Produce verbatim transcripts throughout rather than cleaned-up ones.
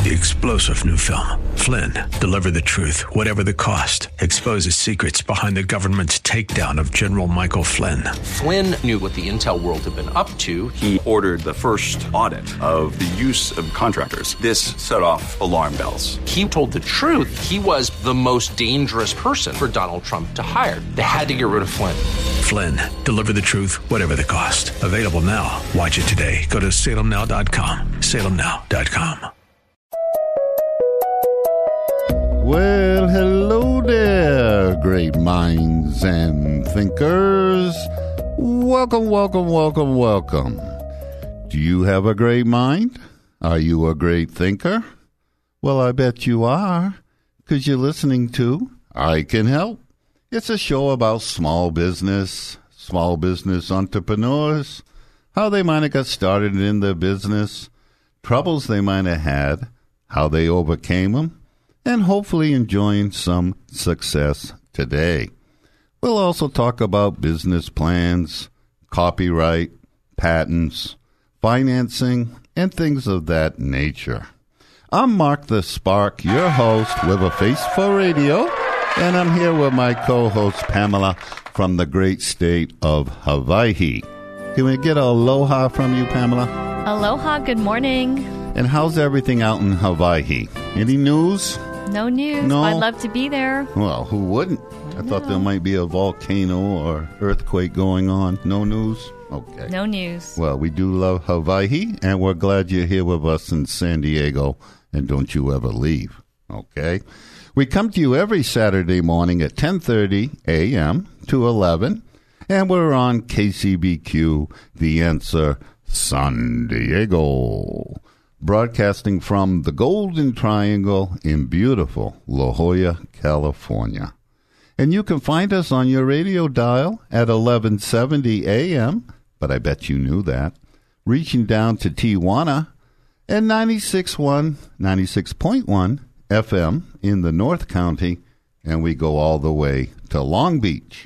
the explosive new film, Flynn, Deliver the Truth, Whatever the Cost, exposes secrets behind the government's takedown of General Michael Flynn. Flynn knew what the intel world had been up to. He ordered the first audit of the use of contractors. This set off alarm bells. He told the truth. He was the most dangerous person for Donald Trump to hire. They had to get rid of Flynn. Flynn, Deliver the Truth, Whatever the Cost. Available now. Watch it today. Go to salem now dot com. salem now dot com. Well, hello there, great minds and thinkers. Welcome, welcome, welcome, welcome. Do you have a great mind? Are you a great thinker? Well, I bet you are, because you're listening to I Can Help. It's a show about small business, small business entrepreneurs, how they might have got started in their business, troubles they might have had, how they overcame them, and hopefully enjoying some success today. We'll also talk about business plans, copyright, patents, financing, and things of that nature. I'm Mark the Spark, your host with a face for radio, and I'm here with my co-host Pamela from the great state of Hawaii. Can we get a aloha from you, Pamela? Aloha, good morning. And how's everything out in Hawaii? Any news? No news. No. I'd love to be there. Well, who wouldn't? I, I thought there might be a volcano or earthquake going on. No news? Okay. No news. Well, we do love Hawaii, and we're glad you're here with us in San Diego, and don't you ever leave, okay? We come to you every Saturday morning at ten thirty a.m. to eleven, and we're on K C B Q, The Answer, San Diego, broadcasting from the Golden Triangle in beautiful La Jolla, California. And you can find us on your radio dial at eleven seventy a.m., but I bet you knew that, reaching down to Tijuana, and ninety-six point one, ninety-six point one F M in the North County, and we go all the way to Long Beach.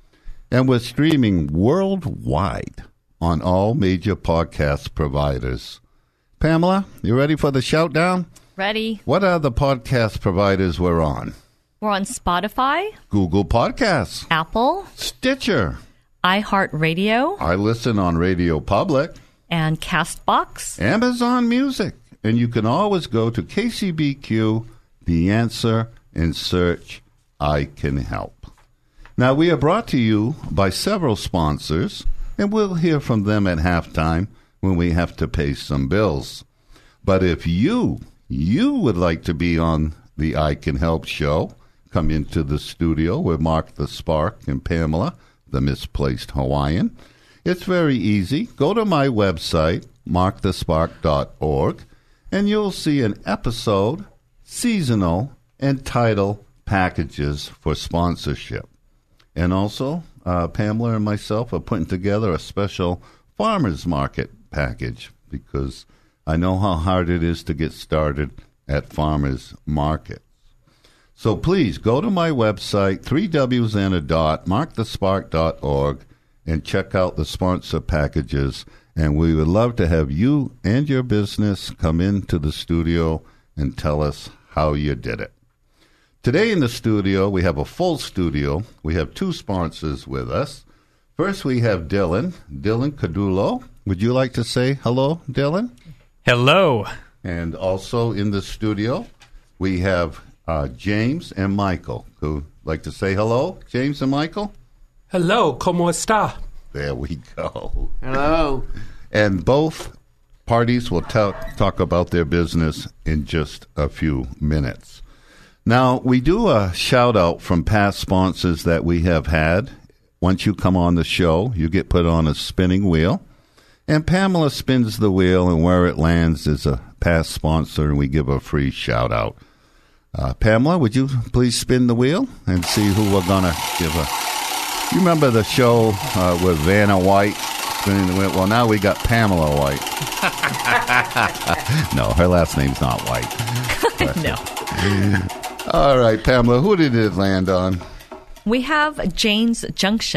And we're streaming worldwide on all major podcast providers. Pamela, you ready for the shout down? Ready. What are the podcast providers we're on? We're on Spotify, Google Podcasts, Apple, Stitcher, iHeartRadio, I listen on Radio Public, and CastBox, Amazon Music. And you can always go to K C B Q, The Answer, and search I Can Help. Now, we are brought to you by several sponsors, and we'll hear from them at halftime when we have to pay some bills. But if you, you would like to be on the I Can Help show, come into the studio with Mark the Spark and Pamela, the misplaced Hawaiian. It's very easy. Go to my website, mark the spark dot org, and you'll see an episode, seasonal, and title packages for sponsorship. And also, uh, Pamela and myself are putting together a special farmers market package because I know how hard it is to get started at farmers markets. So please go to my website, three W's and a dot, mark the spark dot org, and check out the sponsor packages. And we would love to have you and your business come into the studio and tell us how you did it. Today in the studio, we have a full studio. We have two sponsors with us. First, we have Dylan, Dylan Cadulo. Would you like to say hello, Dylan? Hello. And also in the studio, we have uh, James and Michael, who like to say hello. James and Michael? Hello, ¿cómo está? There we go. Hello. And both parties will ta- talk about their business in just a few minutes. Now, we do a shout-out from past sponsors that we have had. Once you come on the show, you get put on a spinning wheel. And Pamela spins the wheel, and where it lands is a past sponsor, and we give a free shout-out. Uh, Pamela, would you please spin the wheel and see who we're going to give a... You remember the show uh, with Vanna White spinning the wheel? Well, now we got Pamela White. No, her last name's not White. No. All right, Pamela, who did it land on? We have Jane's Junction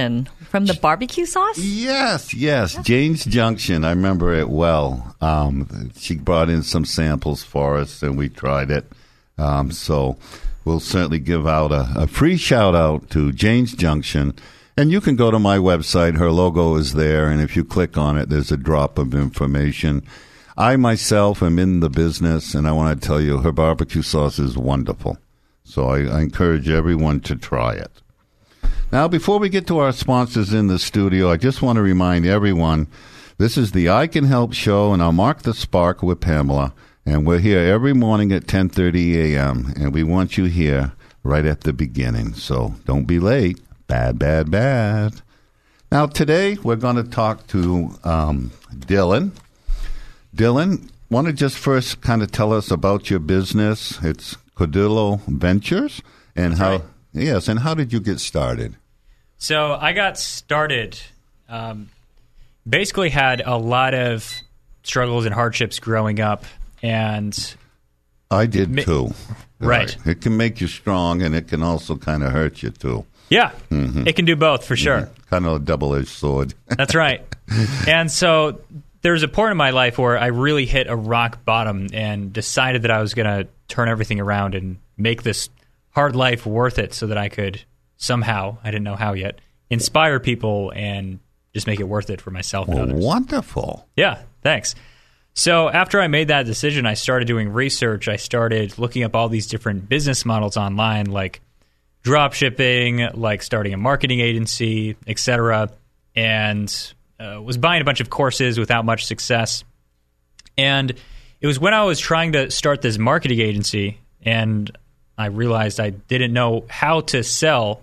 from the barbecue sauce? Yes, yes. Jane's Junction. I remember it well. Um, she brought in some samples for us, and we tried it. Um, so we'll certainly give out a, a free shout-out to Jane's Junction. And you can go to my website. Her logo is there, and if you click on it, there's a drop of information. I myself am in the business, and I want to tell you, her barbecue sauce is wonderful. So I, I encourage everyone to try it. Now, before we get to our sponsors in the studio, I just want to remind everyone, this is the I Can Help show, and I'll mark the spark with Pamela. And we're here every morning at ten thirty a.m., and we want you here right at the beginning. So don't be late. Bad, bad, bad. Now, today we're going to talk to um, Dylan. Dylan, want to just first kind of tell us about your business? It's Cordillo Ventures, and That's how? right. Yes, and how did you get started? So I got started. Um, basically, had a lot of struggles and hardships growing up, and I did Ma- too. Right. It can make you strong, and it can also kind of hurt you too. yeah, Mm-hmm. it can do both for sure. Kind of a double-edged sword. That's right. And so there was a point in my life where I really hit a rock bottom and decided that I was going to turn everything around and make this hard life worth it so that I could somehow, I didn't know how yet, inspire people and just make it worth it for myself and Well, others. wonderful. Yeah, thanks. So after I made that decision, I started doing research. I started looking up all these different business models online, like drop shipping, like starting a marketing agency, et cetera, and uh, was buying a bunch of courses without much success. And it was when I was trying to start this marketing agency, and I realized I didn't know how to sell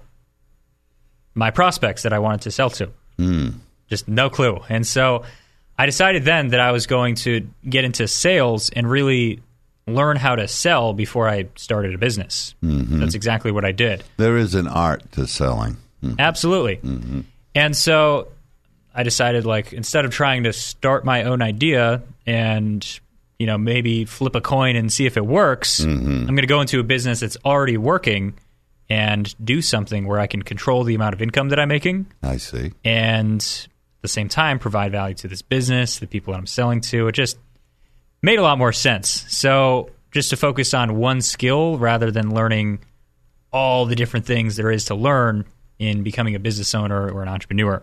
my prospects that I wanted to sell to. Mm. Just no clue. And so I decided then that I was going to get into sales and really learn how to sell before I started a business. Mm-hmm. That's exactly what I did. There is an art to selling. Mm. Absolutely. Mm-hmm. And so I decided, like, instead of trying to start my own idea and, you know, maybe flip a coin and see if it works, Mm-hmm. I'm going to go into a business that's already working and do something where I can control the amount of income that I'm making I see. and at the same time provide value to this business, the people that I'm selling to. It just made a lot more sense. So just to focus on one skill rather than learning all the different things there is to learn in becoming a business owner or an entrepreneur.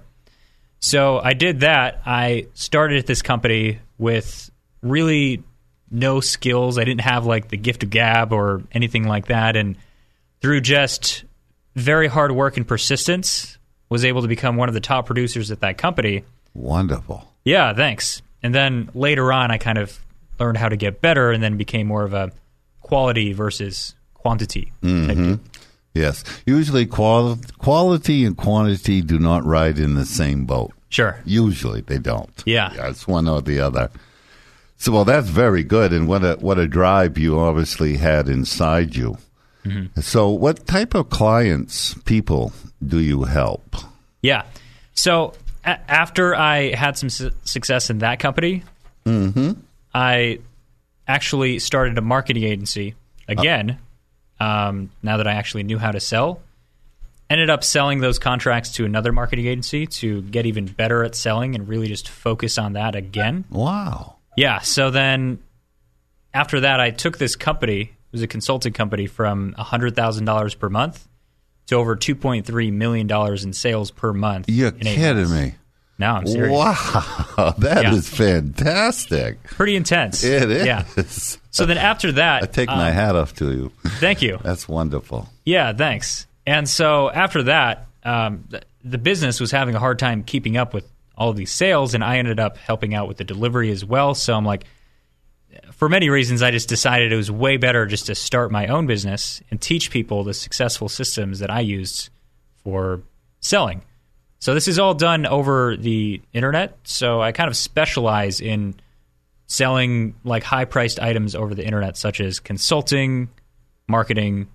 So I did that. I started at this company with really no skills. I didn't have like the gift of gab or anything like that. And through just very hard work and persistence, was able to become one of the top producers at that company. Wonderful. Yeah, thanks. And then later on, I kind of learned how to get better and then became more of a quality versus quantity type deal. Yes. Usually qual- quality and quantity do not ride in the same boat. Sure. Usually they don't. Yeah. yeah. It's one or the other. So, well, that's very good. And what a, what a drive you obviously had inside you. Mm-hmm. So what type of clients, people, do you help? Yeah. So a- after I had some su- success in that company, Mm-hmm. I actually started a marketing agency again, uh, um, now that I actually knew how to sell. Ended up selling those contracts to another marketing agency to get even better at selling and really just focus on that again. Wow. Yeah. So then after that, I took this company, it was a consulting company, from one hundred thousand dollars per month to over two point three million dollars in sales per month. You're in eight kidding months. me. No, I'm serious. Wow. That Yeah. is fantastic. Pretty intense. It is. Yeah. So then after that... I take um, my hat off to you. Thank you. That's wonderful. Yeah, thanks. And so after that, um, the, the business was having a hard time keeping up with all of these sales, and I ended up helping out with the delivery as well. So I'm like, for many reasons, I just decided it was way better just to start my own business and teach people the successful systems that I used for selling. So this is all done over the internet. So I kind of specialize in selling like high-priced items over the internet, such as consulting, marketing,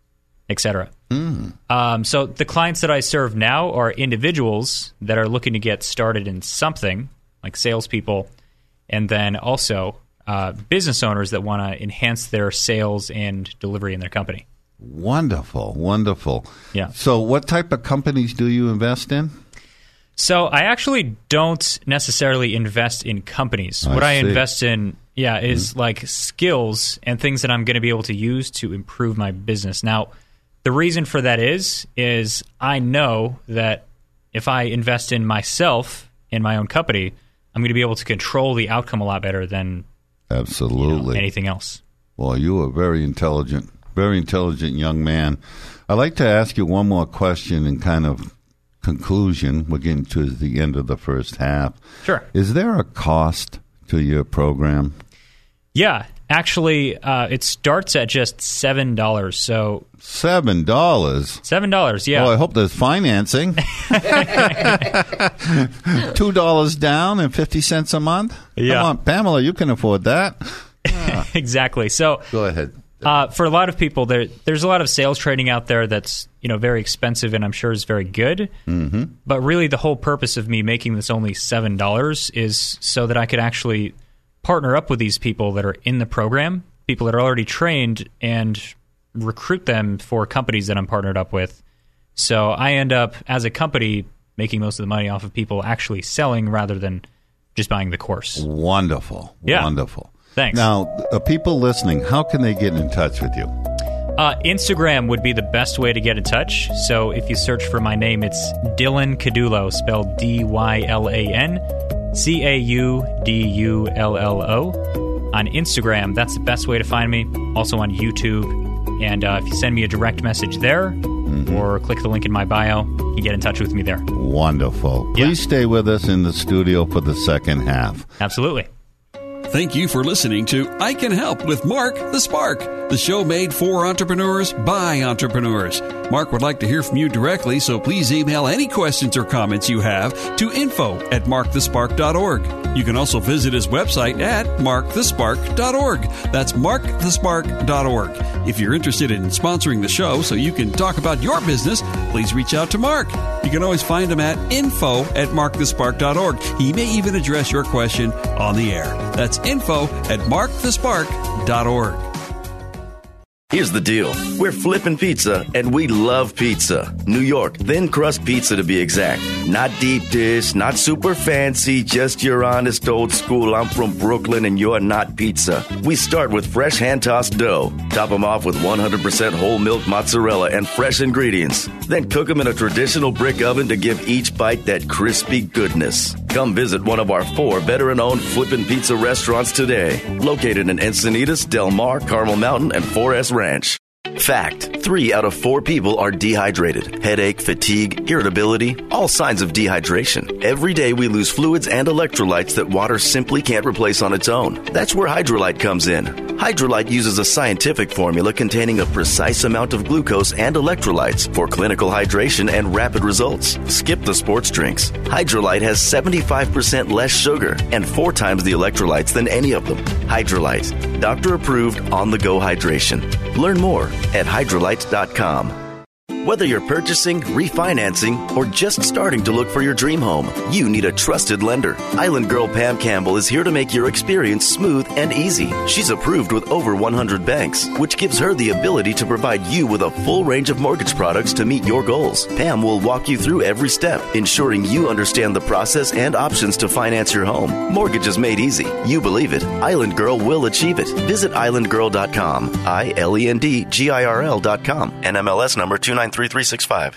et cetera. Mm. Um, so the clients that I serve now are individuals that are looking to get started in something, like salespeople, and then also uh, business owners that want to enhance their sales and delivery in their company. Wonderful. Wonderful. Yeah. So what type of companies do you invest in? So I actually don't necessarily invest in companies. I what I see. invest in, yeah, is mm-hmm. like skills and things that I'm going to be able to use to improve my business. Now, the reason for that is, is I know that if I invest in myself, in my own company, I'm going to be able to control the outcome a lot better than Absolutely. You know, anything else. Well, you are very intelligent, very intelligent young man. I'd like to ask you one more question in kind of conclusion. We're getting to the end of the first half. Sure. Is there a cost to your program? Yeah. Actually, uh, it starts at just seven dollars. So Seven dollars. Seven dollars. Yeah. Oh, I hope there's financing. Two dollars down and fifty cents a month. Yeah. Come on, Pamela, you can afford that. Yeah. Exactly. So go ahead. Uh, for a lot of people, there there's a lot of sales training out there that's you know very expensive and I'm sure is very good. Mm-hmm. But really, the whole purpose of me making this only seven dollars is so that I could actually partner up with these people that are in the program, people that are already trained, and recruit them for companies that I'm partnered up with. So I end up, as a company, making most of the money off of people actually selling rather than just buying the course. Wonderful. Yeah. Wonderful. Thanks. Now, uh, people listening, how can they get in touch with you? Uh, Instagram would be the best way to get in touch. So if you search for my name, it's Dylan Caudullo, spelled D Y L A N C A U D U L L O. On Instagram, that's the best way to find me. Also on YouTube. And uh, if you send me a direct message there mm-hmm. or click the link in my bio, you can get in touch with me there. Wonderful. Yeah. Please stay with us in the studio for the second half. Absolutely. Thank you for listening to I Can Help with Mark the Spark, the show made for entrepreneurs by entrepreneurs. Mark would like to hear from you directly, so please email any questions or comments you have to info at mark the spark dot org. You can also visit his website at mark the spark dot org. That's mark the spark dot org. If you're interested in sponsoring the show so you can talk about your business, please reach out to Mark. You can always find him at info at mark the spark dot org. He may even address your question on the air. That's info at mark the spark dot org. Here's the deal. We're flipping pizza, and we love pizza. New York, thin crust pizza to be exact. Not deep dish, not super fancy, just your honest old school, I'm from Brooklyn and you're not pizza. We start with fresh hand-tossed dough. Top them off with one hundred percent whole milk mozzarella and fresh ingredients. Then cook them in a traditional brick oven to give each bite that crispy goodness. Come visit one of our four veteran-owned flippin' pizza restaurants today. Located in Encinitas, Del Mar, Carmel Mountain, and Forest Ranch. Fact, three out of four people are dehydrated. Headache, fatigue, irritability, all signs of dehydration. Every day we lose fluids and electrolytes that water simply can't replace on its own. That's where Hydrolyte comes in. Hydrolyte uses a scientific formula containing a precise amount of glucose and electrolytes for clinical hydration and rapid results. Skip the sports drinks. Hydrolyte has seventy-five percent less sugar and four times the electrolytes than any of them. Hydrolyte, doctor-approved, on-the-go hydration. Learn more at hydrolyte dot com. Whether you're purchasing, refinancing, or just starting to look for your dream home, you need a trusted lender. Island Girl Pam Campbell is here to make your experience smooth and easy. She's approved with over one hundred banks, which gives her the ability to provide you with a full range of mortgage products to meet your goals. Pam will walk you through every step, ensuring you understand the process and options to finance your home. Mortgage is made easy. You believe it. Island Girl will achieve it. Visit island girl dot com. I L E N D G I R L dot com. N M L S number two nine three three six five.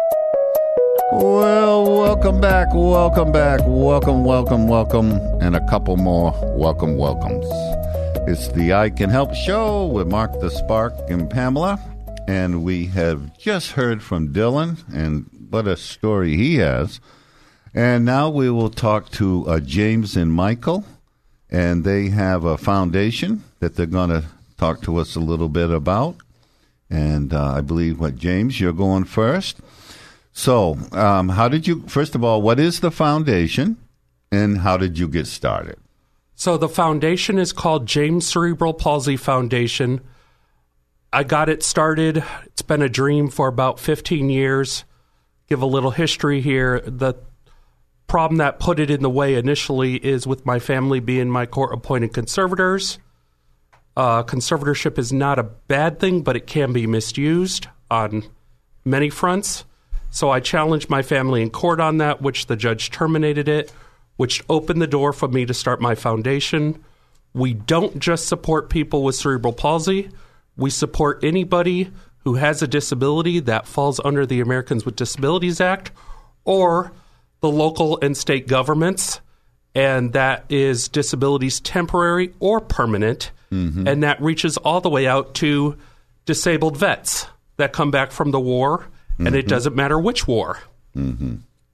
Well, welcome back, welcome back, welcome, welcome, welcome, and a couple more welcome, welcomes. It's the I Can Help show with Mark the Spark and Pamela, and we have just heard from Dylan, and what a story he has. And now we will talk to uh, James and Michael, and they have a foundation that they're going to talk to us a little bit about. And uh, I believe, what, James, you're going first. So um, how did you, first of all, what is the foundation and how did you get started? So the foundation is called James Cerebral Palsy Foundation. I got it started. It's been a dream for about fifteen years. Give a little history here. The problem that put it in the way initially is with my family being my court-appointed conservators. Uh, conservatorship is not a bad thing, but it can be misused on many fronts. So I challenged my family in court on that, which the judge terminated it, which opened the door for me to start my foundation. We don't just support people with cerebral palsy. We support anybody who has a disability that falls under the Americans with Disabilities Act or the local and state governments, and that is disabilities temporary or permanent, mm-hmm. and that reaches all the way out to disabled vets that come back from the war, mm-hmm. and it doesn't matter which war. Mm-hmm.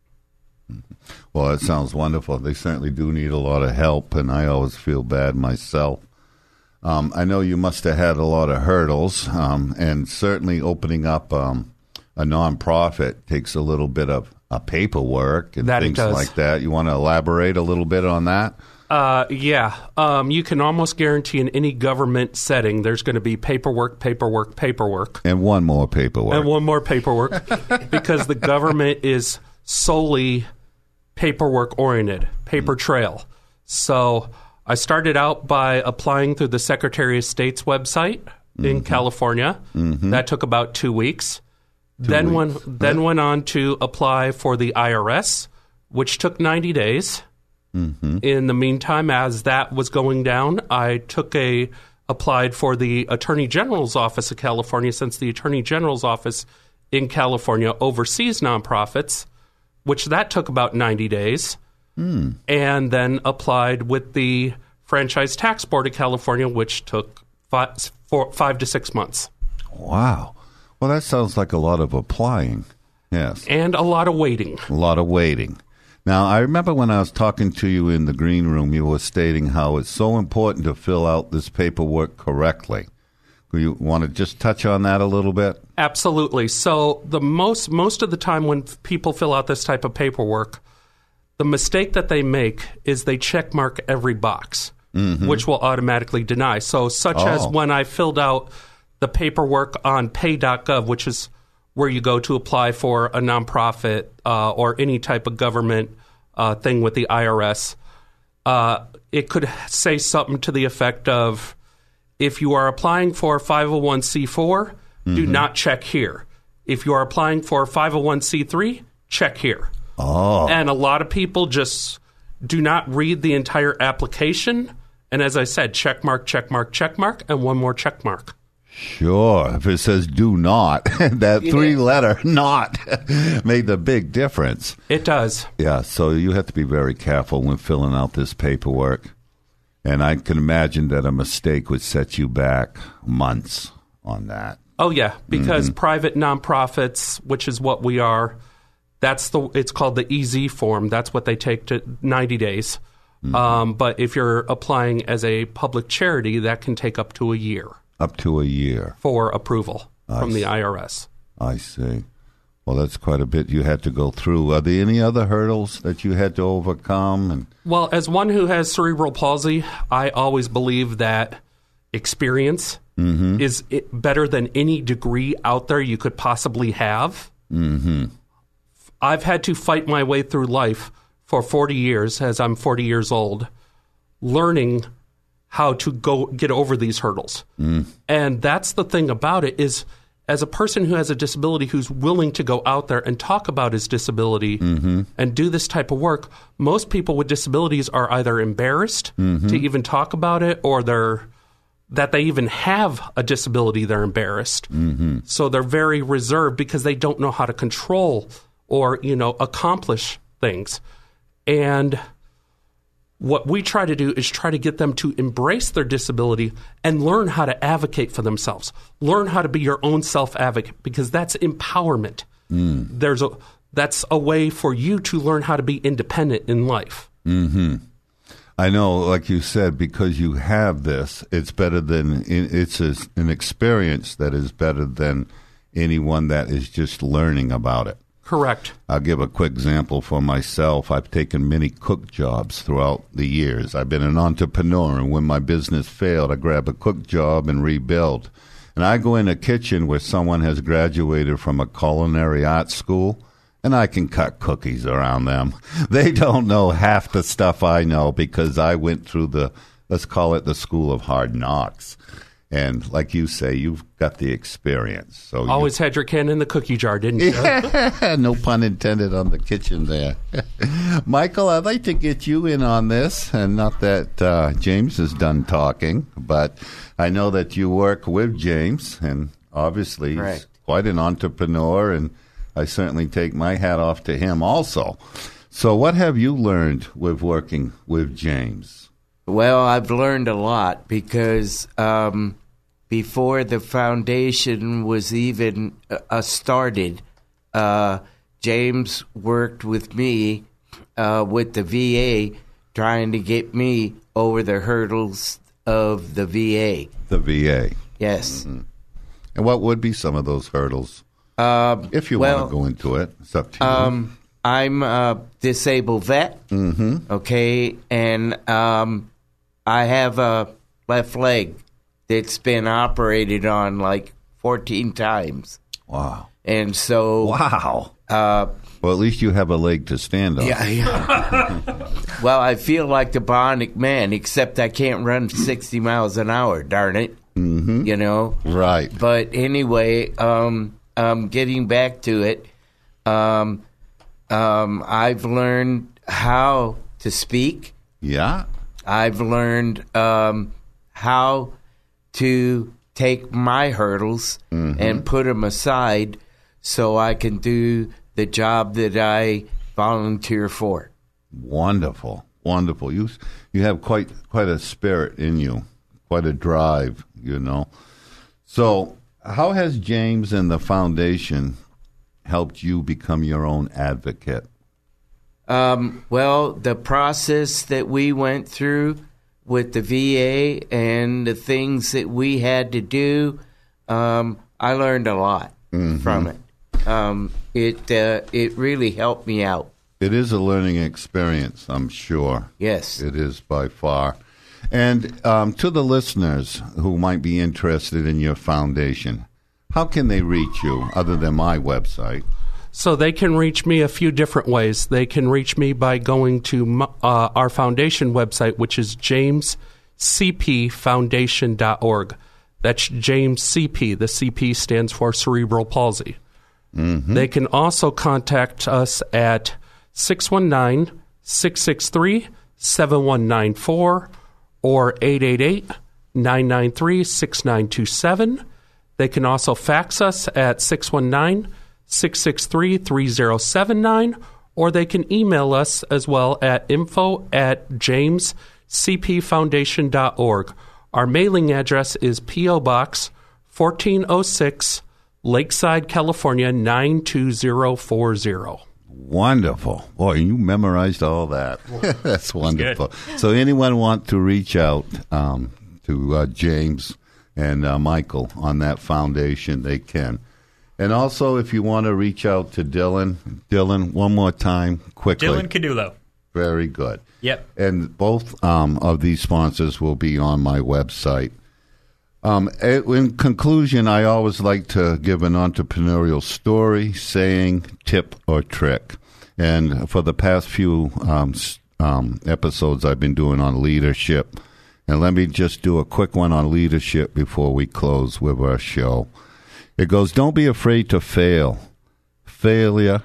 Well, that sounds wonderful. They certainly do need a lot of help, and I always feel bad myself. Um, I know you must have had a lot of hurdles, um, and certainly opening up um, a nonprofit takes a little bit of uh, paperwork and that things like that. You want to elaborate a little bit on that? Uh, yeah. Um, you can almost guarantee in any government setting there's going to be paperwork, paperwork, paperwork. And one more paperwork. And one more paperwork because the government is solely paperwork-oriented, paper trail. So I started out by applying through the Secretary of State's website mm-hmm. in California. Mm-hmm. That took about two weeks. Two then weeks. Went, then went on to apply for the I R S, which took ninety days. Mm-hmm. In the meantime, as that was going down, I took a applied for the Attorney General's Office of California, since the Attorney General's Office in California oversees nonprofits, which that took about ninety days, mm. and then applied with the Franchise Tax Board of California, which took five, four, five to six months. Wow. Well, that sounds like a lot of applying. Yes. And a lot of waiting. A lot of waiting. Now, I remember when I was talking to you in the green room, you were stating how it's so important to fill out this paperwork correctly. Do you want to just touch on that a little bit? Absolutely. So the most most of the time when people fill out this type of paperwork, the mistake that they make is they check mark every box, mm-hmm. which will automatically deny. So such oh. as when I filled out the paperwork on pay dot gov, which is where you go to apply for a nonprofit uh, or any type of government uh, thing with the I R S, uh, it could say something to the effect of, if you are applying for five oh one c four, mm-hmm. do not check here. If you are applying for five oh one c three, check here. Oh. And a lot of people just do not read the entire application. And as I said, check mark, check mark, check mark, and one more check mark. Sure. If it says do not, that three-letter not made the big difference. It does. Yeah, so you have to be very careful when filling out this paperwork. And I can imagine that a mistake would set you back months on that. Oh, yeah, because mm-hmm. private nonprofits, which is what we are, that's the it's called the E Z form. That's what they take to ninety days. Mm-hmm. Um, but if you're applying as a public charity, that can take up to a year. Up to a year. For approval I from see. the I R S. I see. Well, that's quite a bit you had to go through. Are there any other hurdles that you had to overcome? And Well, as one who has cerebral palsy, I always believe that experience mm-hmm. is better than any degree out there you could possibly have. Mm-hmm. I've had to fight my way through life for forty years, as I'm forty years old, learning how to go get over these hurdles. Mm. And that's the thing about it is, as a person who has a disability who's willing to go out there and talk about his disability mm-hmm. and do this type of work, most people with disabilities are either embarrassed mm-hmm. to even talk about it, or they're that they even have a disability, they're embarrassed. Mm-hmm. So they're very reserved because they don't know how to control or, you know, accomplish things. And what we try to do is try to get them to embrace their disability and learn how to advocate for themselves. Learn how to be your own self-advocate, because that's empowerment. Mm. There's a that's a way for you to learn how to be independent in life. Mm-hmm. I know, like you said, because you have this, it's better than it's an experience that is better than anyone that is just learning about it. Correct. I'll give a quick example for myself. I've taken many cook jobs throughout the years. I've been an entrepreneur, and when my business failed, I grab a cook job and rebuild. And I go in a kitchen where someone has graduated from a culinary arts school, and I can cut cookies around them. They don't know half the stuff I know because I went through the, let's call it the school of hard knocks. And like you say, you've got the experience. So Always you, had your can in the cookie jar, didn't you? Yeah, no pun intended on the kitchen there. Michael, I'd like to get you in on this, and not that uh, James is done talking, but I know that you work with James, and obviously Correct. he's quite an entrepreneur, and I certainly take my hat off to him also. So what have you learned with working with James? Well, I've learned a lot because um, before the foundation was even uh, started, uh, James worked with me uh, with the V A, trying to get me over the hurdles of the V A. The V A. Yes. Mm-hmm. And what would be some of those hurdles? Um, if you well, want to go into it, it's up to you. Um, I'm a disabled vet, mm-hmm. okay, and um, I have a left leg that's been operated on like fourteen times. Wow. And so... Wow. Uh, well, at least you have a leg to stand on. Yeah, yeah. Well, I feel like the Bionic Man, except I can't run sixty miles an hour, darn it. Mm-hmm. You know? Right. But anyway, um, um, getting back to it, um, um, I've learned how to speak. Yeah. I've learned um, how to take my hurdles mm-hmm. and put them aside so I can do the job that I volunteer for. Wonderful, wonderful. You you have quite quite a spirit in you, quite a drive, you know. So, how has James and the foundation helped you become your own advocate? Um, well, the process that we went through with the V A and the things that we had to do, um, I learned a lot mm-hmm. from it. Um, it uh, it really helped me out. It is a learning experience, I'm sure. Yes. It is by far. And um, to the listeners who might be interested in your foundation, how can they reach you other than my website? So they can reach me a few different ways. They can reach me by going to uh, our foundation website, which is james c p foundation dot org. That's James C P. The C P stands for cerebral palsy. Mm-hmm. They can also contact us at six one nine, six six three, seven one nine four or eight eight eight, nine nine three, six nine two seven. They can also fax us at six one nine, six six three, three zero seven nine, or they can email us as well at info at james c p foundation dot org. Our mailing address is P O. Box fourteen oh six, Lakeside, California, nine two zero four zero. Wonderful. Boy, you memorized all that. That's wonderful. So anyone want to reach out um, to uh, James and uh, Michael on that foundation, they can. And also, if you want to reach out to Dylan, Dylan, one more time, quickly. Dylan Cadulo. Very good. Yep. And both um, of these sponsors will be on my website. Um, in conclusion, I always like to give an entrepreneurial story, saying, tip, or trick. And for the past few um, um, episodes, I've been doing on leadership. And let me just do a quick one on leadership before we close with our show. It goes, don't be afraid to fail. Failure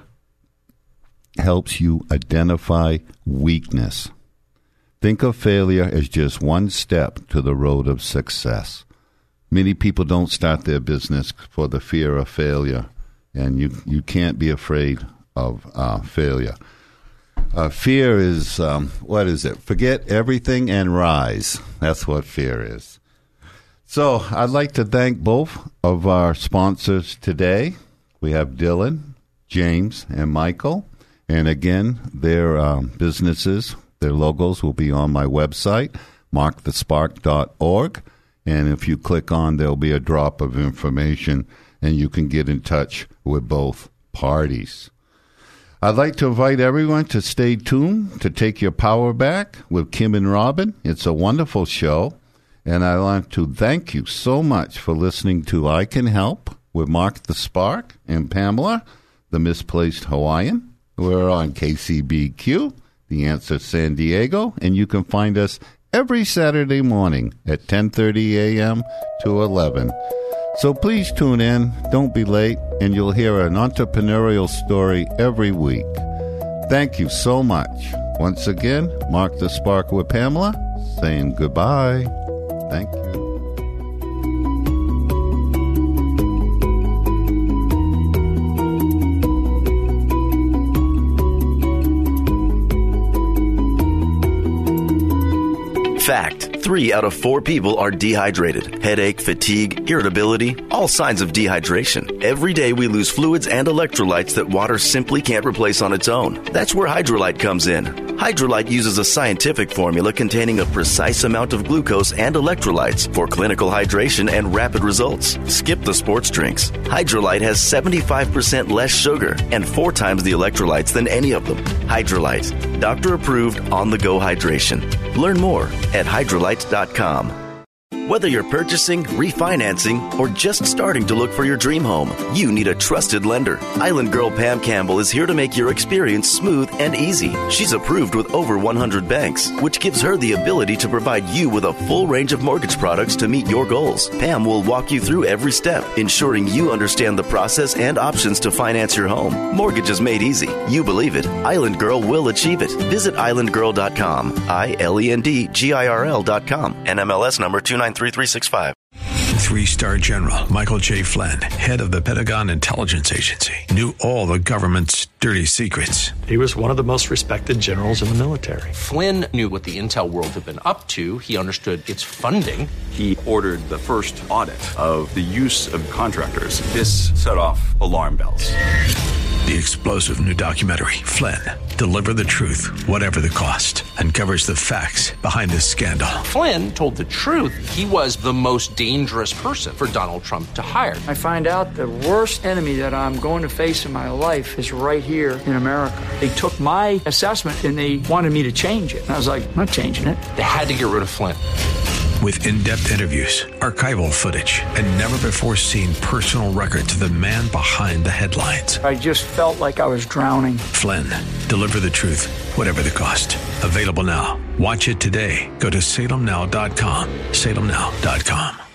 helps you identify weakness. Think of failure as just one step to the road of success. Many people don't start their business for the fear of failure, and you, you can't be afraid of uh, failure. Uh, fear is, um, what is it? Forget everything and rise. That's what fear is. So I'd like to thank both of our sponsors today. We have Dylan, James, and Michael. And again, their um, businesses, their logos will be on my website, mark the spark dot org. And if you click on, there'll be a drop of information, and you can get in touch with both parties. I'd like to invite everyone to stay tuned to Take Your Power Back with Kim and Robin. It's a wonderful show, and I want to thank you so much for listening to I Can Help with Mark the Spark and Pamela, the Misplaced Hawaiian. We're on K C B Q, The Answer San Diego, and you can find us every Saturday morning at ten thirty a.m. to eleven. So please tune in, don't be late, and you'll hear an entrepreneurial story every week. Thank you so much. Once again, Mark the Spark with Pamela, saying goodbye. Thank you. Fact. Three out of four people are dehydrated. Headache, fatigue, irritability, all signs of dehydration. Every day we lose fluids and electrolytes that water simply can't replace on its own. That's where Hydrolyte comes in. Hydrolyte uses a scientific formula containing a precise amount of glucose and electrolytes for clinical hydration and rapid results. Skip the sports drinks. Hydrolyte has seventy-five percent less sugar and four times the electrolytes than any of them. Hydrolyte, doctor-approved, on-the-go hydration. Learn more at hydrolyte dot com. Whether you're purchasing, refinancing, or just starting to look for your dream home, you need a trusted lender. Island Girl Pam Campbell is here to make your experience smooth and easy. She's approved with over one hundred banks, which gives her the ability to provide you with a full range of mortgage products to meet your goals. Pam will walk you through every step, ensuring you understand the process and options to finance your home. Mortgage is made easy. You believe it. Island Girl will achieve it. Visit island girl dot com. I L E N D G I R L dot com. N M L S number two nine three three six five. Three-star General Michael J. Flynn, head of the Pentagon Intelligence Agency, knew all the government's dirty secrets. He was one of the most respected generals in the military. Flynn knew what the intel world had been up to. He understood its funding. He ordered the first audit of the use of contractors. This set off alarm bells. The explosive new documentary, Flynn, Deliver the Truth, Whatever the Cost, uncovers the facts behind this scandal. Flynn told the truth. He was the most dangerous person for Donald Trump to hire. I find out the worst enemy that I'm going to face in my life is right here in America. They took my assessment and they wanted me to change it. And I was like, I'm not changing it. They had to get rid of Flynn. With in-depth interviews, archival footage, and never-before-seen personal records of the man behind the headlines. I just felt like I was drowning. Flynn, Deliver the Truth, Whatever the Cost. Available now. Watch it today. Go to salem now dot com. salem now dot com.